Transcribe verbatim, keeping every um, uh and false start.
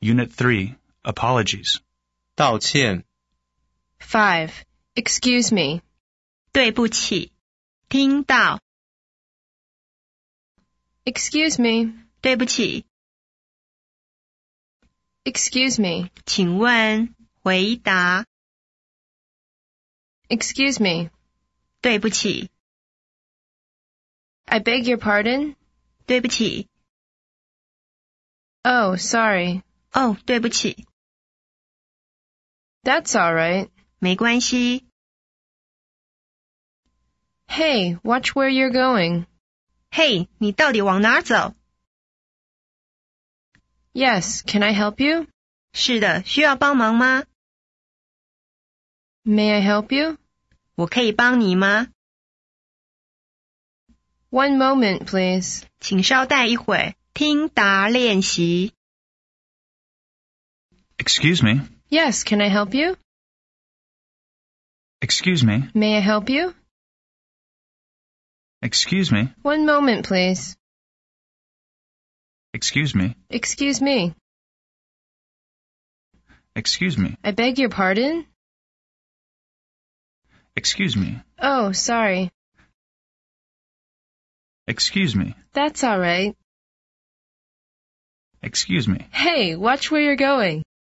Unit three, Apologies. 道歉 Five. Excuse me. 对不起，听到， Excuse me. 对不起， Excuse me. 请问，回答， Excuse me. 对不起， I beg your pardon? 对不起， Oh, sorry. 哦，对不起， That's all right. 没关系。 Hey, watch where you're going. 嘿，你到底往哪儿走？ Yes, can I help you? 是的，需要帮忙吗？ May I help you? 我可以帮你吗？ One moment, please. 请稍待一会儿，听答练习。 Excuse me. Yes, can I help you? Excuse me. May I help you? Excuse me. One moment, please. Excuse me. Excuse me. Excuse me. I beg your pardon? Excuse me. Oh, sorry. Excuse me. That's all right. Excuse me. Hey, watch where you're going.